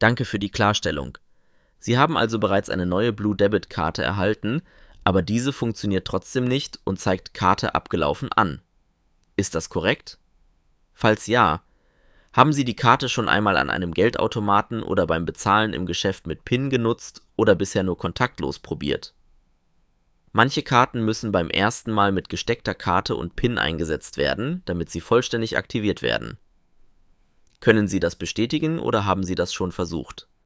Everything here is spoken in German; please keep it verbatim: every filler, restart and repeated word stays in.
Danke für die Klarstellung. Sie haben also bereits eine neue Blue Debit Karte erhalten, aber diese funktioniert trotzdem nicht und zeigt Karte abgelaufen an. Ist das korrekt? Falls ja, haben Sie die Karte schon einmal an einem Geldautomaten oder beim Bezahlen im Geschäft mit PIN genutzt oder bisher nur kontaktlos probiert? Manche Karten müssen beim ersten Mal mit gesteckter Karte und PIN eingesetzt werden, damit sie vollständig aktiviert werden. Können Sie das bestätigen oder haben Sie das schon versucht?